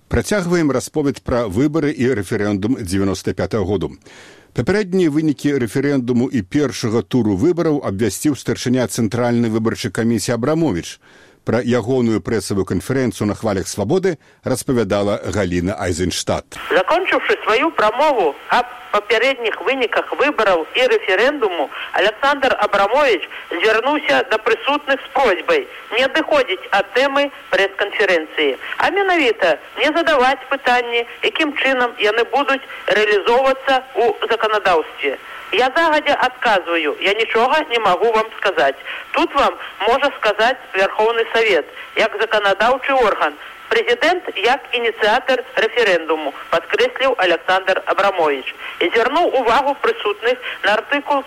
Працягваем расповед пра выбары і рэферэндум 95-го году. Папярэднія вынікі рэферэндуму і першага туру выбараў абвясціў старшыня Цэнтральнай выбарчай камісіі Абрамович. Пра ягоную прэсавую канферэнцыю на хвалях свабоды распавядала Галіна Айзенштадт. Закончыўшы сваю прамову аб папярэдніх выніках выбараў і рэферэндуму, Александр Абрамович звярнуўся да прысутных з просьбай не адыходзіць ад тэмы прэс-канферэнцыі, а менавіта не задаваць пытанні, якім чынам яны будуць рэалізоўвацца ў заканадаўстве. Я загадзя адказваю, я нічога не магу вам сказаць. Тут вам можа сказаць Верховны Совет, як заканадаўчы орган. Президент як ініцыятар рэферэндуму, падкрэсліў Александр Абрамович. І звярнуў увагу прысутных на артыкул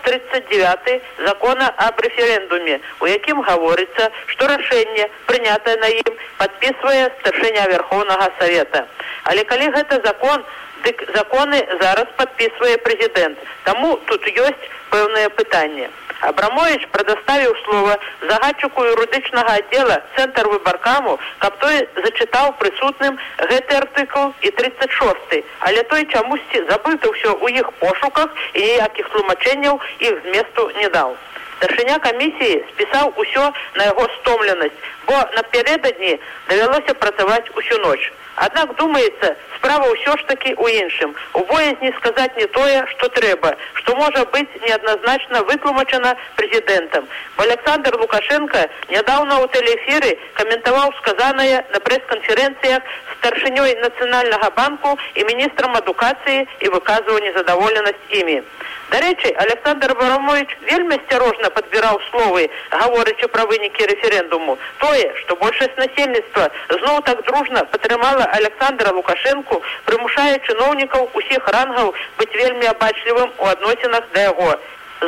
39 закона аб рэферэндуме, у якім гаворыцца, што рашэнне, прынятае на ім, падпісвае старшыня Верховнага Совета. Але калі гэта закон, дык законы зараз падпісвае прэзідэнт. Таму тут ёсць пэўнае пытанне. Абрамович прадоставіў слова загадчыку юрыдычнага аддзела Цэнтр выбаркаму, каб той зачытаў прысутным гэты артыкул і 36, але той чамусьці забыты ўсё ў іх пошуках і ніякіх тлумачэнняў іх зместу не даў. Старшыня камісіі спісаў усё на яго стомленасць, бо напярэдадні давялося працаваць усю ноч. Аднак, думаецца, справа ўсё ж такі ў іншым. У боязні сказаць не тое, што трэба, што можа быць неадназначна вытлумачана прэзідэнтам. Бо Александр Лукашенко нядаўна ў тэлеэфіры каментаваў сказанае на прэс-канферэнцыях старшынёй Нацыянальнага банку і міністрам адукацыі і выказваў незадаволенасць імі. Дарэчы, Александр Абрамович вельмі асцярожна падбіраў словы, гаворачы пра вынікі рэферэндуму. Тое, што большасць насельніцтва зноў так дружна падтрымала Александра Лукашенку, прымушае чыноўнікаў усіх рангаў быць вельмі абачлівым у адносінах да яго. З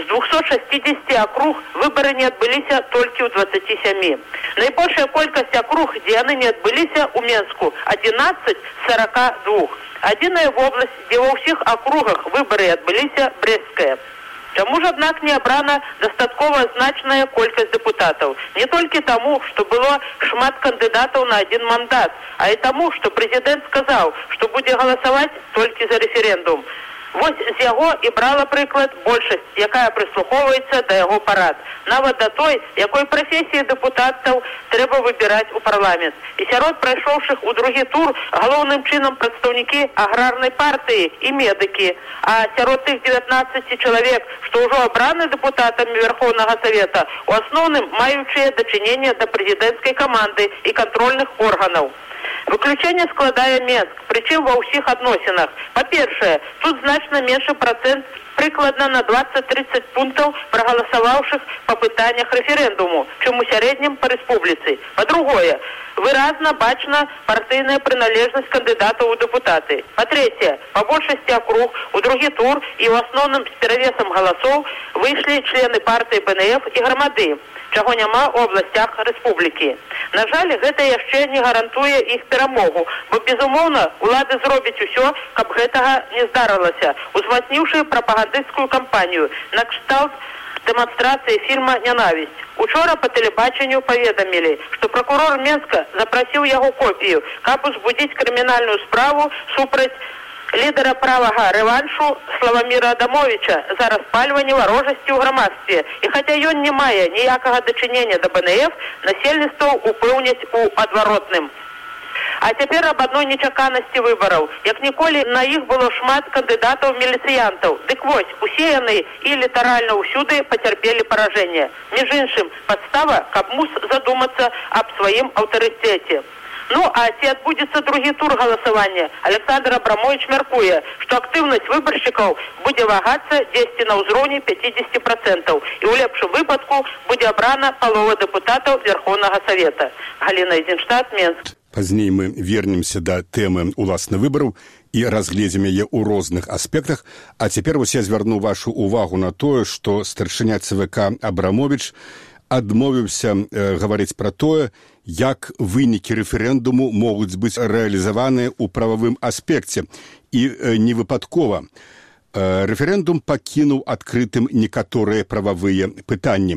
260 акруг выбары не адбыліся толькі ў 27. Найбольшая колькасць акруг, дзе яны не адбыліся, у Менску 11 з 42. Адзіная вобласць, дзе ва ўсіх акругах выбары адбыліся, Брестская. Чаму ж, аднак, не абрана дастаткова значная колькасць дэпутатаў? Не толькі таму, што было шмат кандыдатаў на адзін мандат, а і таму, што прэзідэнт сказаў, што будзе галасаваць толькі за рэферэндум. Вось з яго і брала прыклад большасць, якая прыслухоўваецца да яго парад. Нават да той, якой прафесіі дэпутатаў трэба выбіраць у парламент. І сярод прайшоўшых у другі тур галоўным чынам прадстаўнікі аграрнай партыі і медыкі. А сярод тых 19 чалавек, што ўжо абраны дэпутатамі Верховнага Совета, у асноўным маючыя дачыненне да прэзідэнцкай каманды і кантрольных органаў. Выключэнне складае Менск, прычым ва ўсіх адносінах. Па-першае, тут значна меншы працэнт, прыкладна на 20-30 пунктаў прагаласаваўшых па пытаннях рэферэндуму, чым у сярэднім па рэспубліцы. Па-другое, выразна бачна партыйная прыналежнасць кандыдатаў у дэпутаты. Па-трэцяе, па большасці акруг у другі тур і ў асноўным з перавесам галасоў выйшлі члены партыі БНФ і грамады, чаго няма ў абласцях рэспублікі. На жаль, гэта яшчэ не гарантуе іх перамогу, бо, безумоўна, улады зробяць усё, каб гэтага не здарылася, узмацніўшы прапагандысцкую кампанію на кшталт дэманстрацыі фільма «Нянавісць». Учора па тэлебачанню паведамілі, што пракурор Менска запрасіў яго копію, каб узбудзіць крымінальную справу супраць лідара правага рэваншу Славаміра Адамовича за распальванне варожасці ў грамадстве. І хаця ён не мае ніякага дачынення да БНФ, насельніцтва упэўняць у адваротным. А цяпер аб адной нечаканасці выбараў. Як ніколі на іх было шмат кандыдатаў-міліцыянтаў. Дык вось, усе яны і літаральна ўсюды пацярпелі паражэнне. Між іншым, падстава, каб мус задумацца аб сваім аўтарытэце. Ну, а ці адбудзецца другі тур галасавання? Александр Абрамович мяркуе, што актыўнасць выбаршчыкаў будзе вагацца дзесьці на ўзроўні 50%, і ў лепшым выпадку будзе абрана палова дэпутатаў Верховнага Совета. Галіна Айзенштадт, Менск. Пазней мы вернемся да тэмы уласна выбараў і разгледзім яе ў розных аспектах. А цяпер вось я звярну вашу увагу на тое, што старшыня ЦВК Абрамович адмовіўся гаварыць пра тое, як вынікі рэферэндуму могуць быць рэалізаваныя ў прававым аспекце. І не выпадкова. Рэферэндум пакінуў адкрытым некаторыя прававыя пытанні.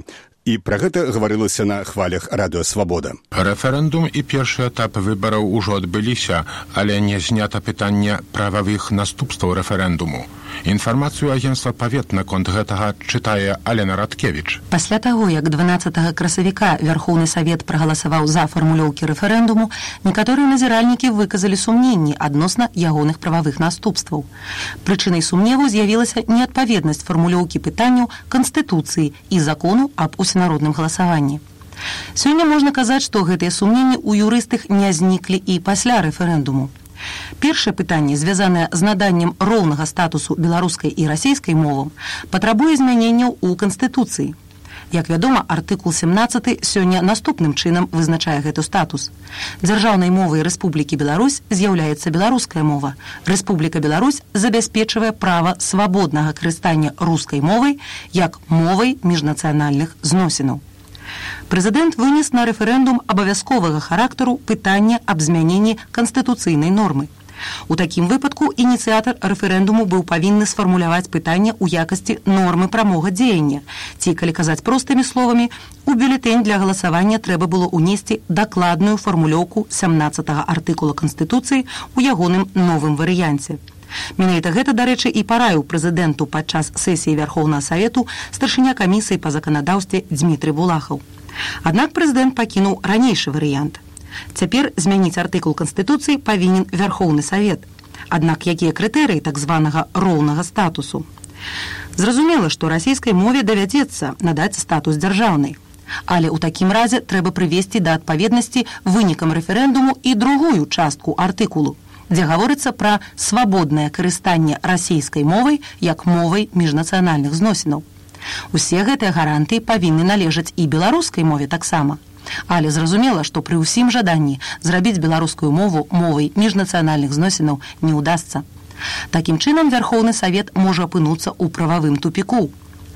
І пра гэта гаварылася на хвалях Радыё Свабода. Рэферэндум і першы этап выбараў ужо адбыліся, але не знята пытанне прававых наступстваў рэферэндуму. Інфармацыю агенцтва «Павет» наконт гэтага чытае Алена Радкевіч. Пасля таго, як 12 красавіка Вярхоўны Савет прагаласаваў за фармулёўкі рэферэндуму, некаторыя назіральнікі выказалі сумненні адносна ягоных прававых наступстваў. Прычынай сумневу з'явілася неадпаведнасць фармулёўкі пытанняў Канстытуцыі і закону аб усенародным галасаванні. Сёння можна казаць, што гэтыя сумненні ў юрыстах не зніклі і пасля рэферэндуму. Першае пытанне, звязанае з наданнем роўнага статусу беларускай і расійскай мовам, патрабуе змяненняў у Канстытуцыі. Як вядома, артыкул 17 сёння наступным чынам вызначае гэты статус. Дзяржаўнай мовай Рэспублікі Беларусь з'яўляецца беларуская мова. Рэспубліка Беларусь забяспечвае права свабоднага карыстання рускай мовай як мовай міжнацыянальных зносінаў. Прэзідэнт вынес на рэферэндум абавязковага характару пытання аб змяненні канстытуцыйнай нормы. У такім выпадку ініцыятар рэферэндуму быў павінны сфармуляваць пытанне ў якасці нормы прамога дзеяння. Ці, калі казаць простымі словамі, у бюлетэнь для галасавання трэба было ўнесці дакладную фармулёўку 17-го артыкула Канстытуцыі ў ягоным новым варыянце. Менавіта гэта, дарэчы, і параіў прэзідэнту падчас сесіі Вярхоўнага Савету старшыня камісіі па заканадаўстве Дзмітрый Булахаў. Аднак прэзідэнт пакінуў ранейшы варыянт. Цяпер змяніць артыкул Канстытуцыі павінен Вярхоўны Савет. Аднак якія крытэрыі так званага роўнага статусу? Зразумела, што расійскай мове давядзецца надаць статус дзяржаўнай. Але ў такім разе трэба прывесці да адпаведнасці вынікам рэферэндуму і другую частку артыкулу, дзе гаворыцца пра свабоднае карыстанне расійскай мовай як мовай міжнацыянальных зносінаў. Усе гэтыя гарантыі павінны належаць і беларускай мове таксама. Але зразумела, што пры ўсім жаданні зрабіць беларускую мову мовай міжнацыянальных зносінаў не ўдасца. Такім чынам Вярхоўны Савет можа апынуцца ў прававым тупіку.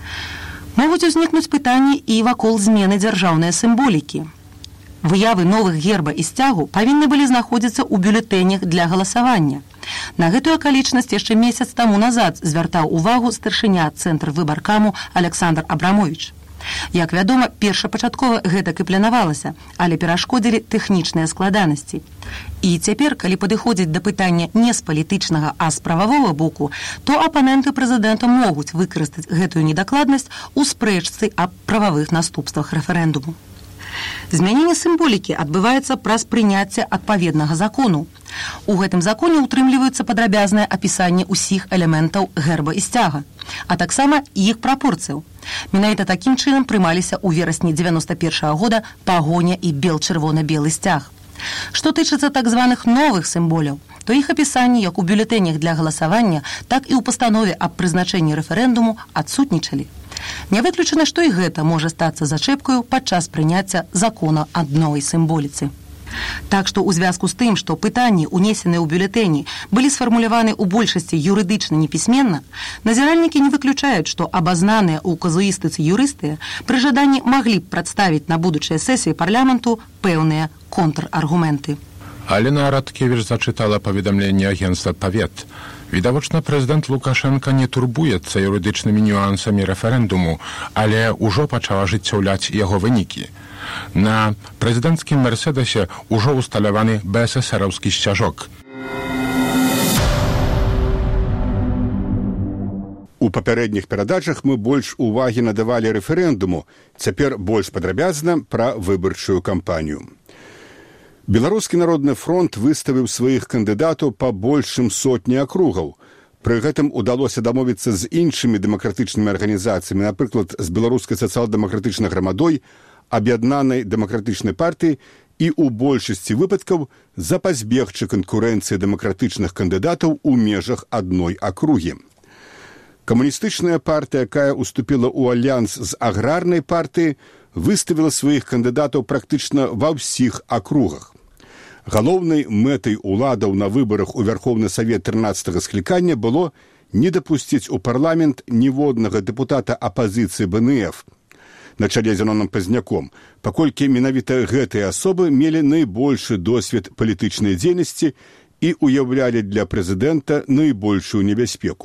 Могуць узнікнуць пытанні і вакол змены дзяржаўнай сімволікі. Выявы новых герба і сцягу павінны былі знаходзіцца ў бюлетэнях для галасавання. На гэтую акалічнасць яшчэ месяц таму назад звяртаў увагу старшыня Цэнтр выбаркаму Александр Абрамович. Як вядома, першапачаткова гэтак і планавалася, але перашкодзілі тэхнічныя складанасці. І цяпер, калі падыходзіць да пытання не з палітычнага, а з прававога боку, то апаненты прэзідэнта могуць выкарыстаць гэтую недакладнасць у спрэчцы аб прававых наступствах рэферэндуму. Змяненне сімволікі адбываецца праз прыняцце адпаведнага закону. У гэтым законе ўтрымліваюцца падрабязнае апісанне ўсіх элементаў герба і сцяга, а таксама іх прапорцыяў. Менавіта такім чынам прымаліся ў верасні 91-го года пагоня і бел-чырвона-белы сцяг. Што тычыцца так званых новых сімволяў, то іх апісанні як у бюлетэнях для галасавання, так і ў пастанове аб прызначэнні рэферэндуму адсутнічалі. Не выключана, што і гэта можа стацца зачэпкаю падчас прыняцця закона аб новай сімволіцы. Так што ў звязку з тым, што пытанні, унесеныя ў бюлетэні, былі сфармуляваны ў большасці юрыдычна непісьменна, назіральнікі не выключаюць, што абазнаныя ў казуістыцы юрысты пры жаданні маглі б прадставіць на будучыя сесіі парламенту пэўныя контраргументы. Алена Радкевіч зачытала паведамленне агенцтва «Павет». Відавочна, прэзідэнт Лукашенка не турбуецца юрыдычнымі нюансамі рэферэндуму, але ўжо пачаў ажыццяўляць яго вынікі. На прэзідэнцкім «Мерседесе» ўжо ўсталяваны БССРаўскі сцяжок. У папярэдніх перадачах мы больш увагі надавалі рэферэндуму, цяпер больш падрабязна пра выбарчую кампанію. Беларускі народны фронт выставіў сваіх кандыдатаў па большым сотні акругаў. Пры гэтым удалося дамовіцца з іншымі дэмакратычнымі арганізацыямі, напрыклад, з беларускай сацыял-дэмакратычнай грамадой, аб'яднанай дэмакратычнай партыі і ў большасці выпадкаў запазбегчы канкурэнцыі дэмакратычных кандыдатаў у межах адной акругі. Камуністычная партыя, якая ўступіла ў альянс з аграрнай партыяй, выставіла сваіх кандыдатаў практычна ва ўсіх акругах. Галоўнай мэтай уладаў на выбарах у Вярхоўны Савет 13-го склікання было не дапусціць у парламент ніводнага дэпутата апазіцыі БНФ на чале з Зяноном Пазняком, паколькі менавіта гэтыя асобы мелі найбольшы досвед палітычнай дзейнасці і уяўлялі для прэзідэнта найбольшую небяспеку.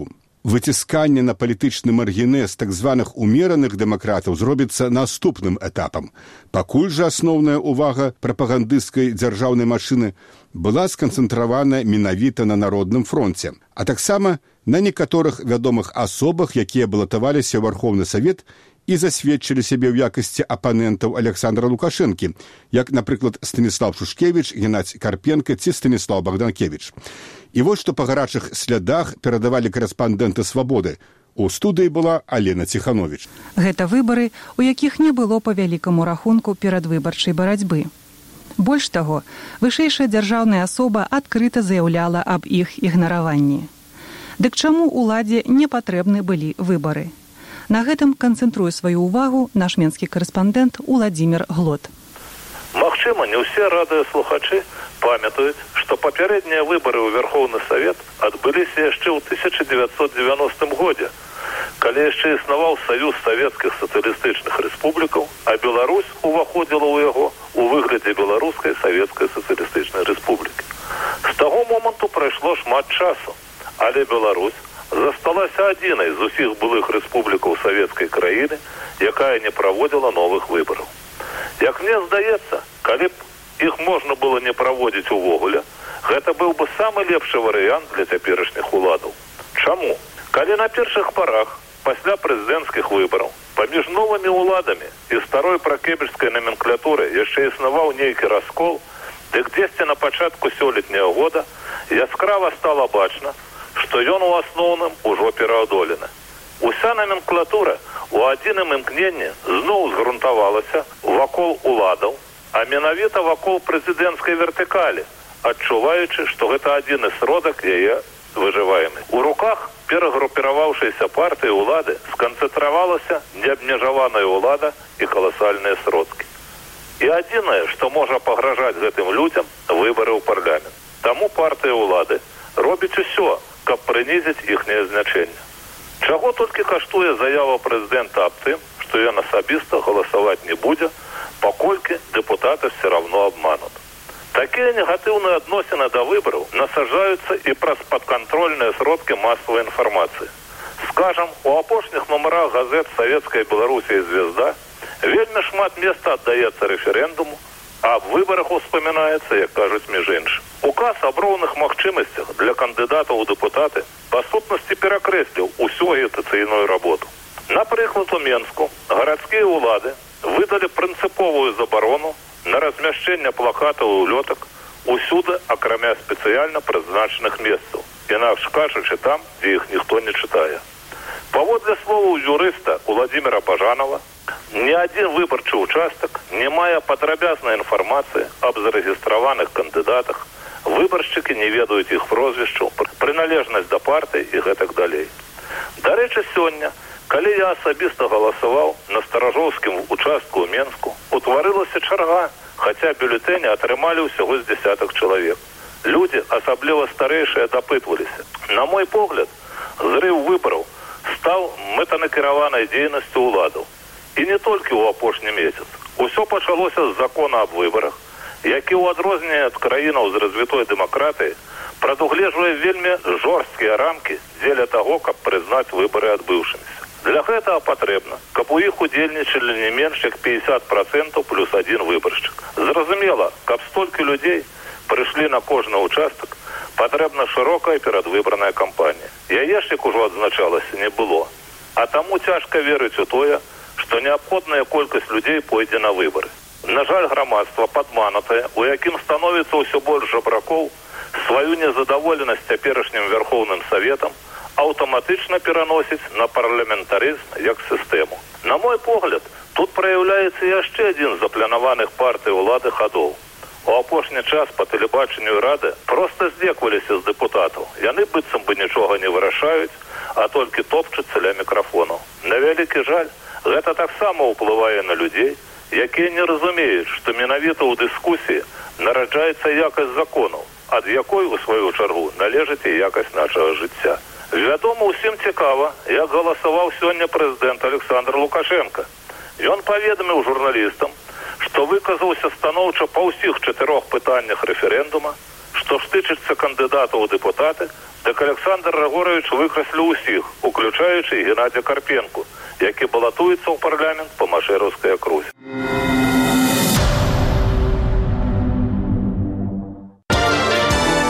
выцісканне на палітычны маргінез так званых умераных дэмакратаў зробіцца наступным этапам. Пакуль жа асноўная ўвага прапагандысцкай дзяржаўнай машыны была сканцэнтравана менавіта на Народным фронце, а таксама на некаторых вядомых асобах, якія балатаваліся ў Вархоўны Савет і засведчылі сябе ў якасці апанентаў Александра Лукашэнкі, як, напрыклад, Станіслав Шушкевіч, Геннадзь Карпенка ці Станіслав Богданкевіч. І вось што па гарачых слядах перадавалі корэспандэнты «Свабоды». У студыі была Алена Ціхановіч. Гэта выбары, у якіх не было па вялікаму рахунку перадвыбарчай барацьбы. Больш таго, вышэйшая дзяржаўная асоба адкрыта заяўляла аб іх ігнараванні. Дык чаму ўладзе не патрэбны былі выбары? На гэтым канцэнтруе сваю ўвагу наш менскі корэспандэнт Уладзімір Глот. Магчыма, не ўсе радыёслухачы памятаюць, што папярэднія выбары ў Верхоўны Савет адбыліся яшчэ ў 1990 годзе, калі яшчэ існаваў Саюз Савецкіх Сацыялістычных Рэспублікаў, а Беларусь уваходзіла ў яго у выглядзе Беларускай Савецкай Сацыялістычнай Рэспублікі. З таго моманту прайшло шмат часу, але Беларусь засталася адзінай з усіх былых рэспублікаў савецкай краіны, якая не праводзіла новых выбараў. Як мне здаецца, калі б іх можна было не праводзіць увогуле, гэта быў бы самы лепшы варыянт для цяперашніх уладаў. Чаму? Калі на першых парах, пасля прэзідэнцкіх выбараў, паміж новымі уладамі і старой пракебельскай номенклатуры яшчэ існаваў нейкі раскол, дык дзесьці на пачатку сёлетняга года яскрава стала бачна, што ён у асноўным ужо пераадолены. Уся номенклатура у адзіным імкненні зноў згрунтавалася вакол уладаў, а менавіта вакол прэзідэнцкай вертыкалі, адчуваючы, што гэта адзіны сродак яе выжываемы. У руках перагрупіраваўшайся партыі ўлады сканцэнтравалася неабмежаваная ўлада і каласальныя сродкі. І адзінае, што можа пагражаць гэтым людзям, выбары ў парламент. Таму партыя ўлады робіць усё, каб прынізіць іхняе значэнне. Чаго толькі каштуе заява прэзідэнта аб тым, што ён асабіста галасаваць не будзе, паколькі дэпутаты все равно абманут. Такія негатыўныя адносіны да выбараў насаджаюцца і праз падкантрольныя сродкі масавай інфармацыі. Скажам, у апошніх нумарах газет «Савецкая Беларусі» і «Звезда» вельмі шмат места аддаецца рэферэндуму, а аб выбарах успамінаецца, як кажуць, між іншым. Указ аб роўных магчымасцях для кандыдатаў у дэпутаты па сутнасці перакрэсліў усю агітацыйную работу. Напрыклад, у Менску гарадскія ўлады выдалі прынцыповую забарону на размяшчэнне плакатаў і улётак усюды, акрамя спецыяльна прызначаных месцаў, інакш кажучы там, дзе іх ніхто не чытае. Паводле словаў юрыста Уладзіміра Бажанова, ні адзін выбарчы ўчастак не мае падрабязнай інфармацыі аб зарэгістраваных кандыдатах, выбаршчыкі не ведаюць іх прозвішчаў, прыналежнасць да партыі і гэтак далей. Дарэчы, сёння, калі я асабіста галасаваў на старажоўскім участку ў Менску, утварылася чарга, хаця бюлетэні атрымалі ўсяго з дзясятак чалавек. Людзі, асабліва старэйшыя, дапытваліся. На мой погляд, зрыў выбараў стаў мэтанакіраванай дзейнасцю ўладаў. І не толькі ў апошні месяц. Усё пачалося з закона аб выбарах, які ў адрозненне ад краінаў з развітой дэмакратыі прадугледжвае вельмі жорсткія рамкі дзеля таго, каб прызнаць выбары адбыўшымися. Для гэтага патрэбна, каб у іх удзельнічалі не менш як 50% плюс адзін выбаршчык. Зразумела, каб столькі людзей прыйшлі на кожны участак, патрэбна шырокая перадвыбарная кампанія. Яе ж, як ужо адзначалася, не было. А таму цяжка верыць у тое, што неабходная колькасць людзей пойдзе на выбары. На жаль, грамадства падманутае, у якім становіцца ўсё больш жабракоў, сваю незадаволенасць цяперашнім Верхоўным Саветам аўтаматычна пераносіць на парламентарызм як сістэму. На мой погляд, тут праяўляецца яшчэ адзін з запланаваных партый улады хадоў. У апошні час па тэлебачанню рады проста здзекваліся з дэпутатаў. Яны быццам бы нічога не вырашаюць, а толькі топчуцца ля мікрафонаў. На вялікі жаль, гэта таксама ўплывае на людзей, якія не разумеюць, што менавіта ў дыскусіі нараджаецца якасць законаў, ад якой, у сваю чаргу, належыць і якасць нашага жыцця. Вядома, усім цікава, як галасаваў сёння прэзідэнт Александр Лукашенко. Ён паведаміў журналістам, што выказаўся станоўча па ўсіх 4 пытаннях рэферэндума, што ж тычыцца кандыдатаў у дэпутаты, дык Александр Рагорович выкрасліў усіх, уключаючы і Геннадзя Карпенку, які балатуецца ў парламент па Машэраўскай акрузе.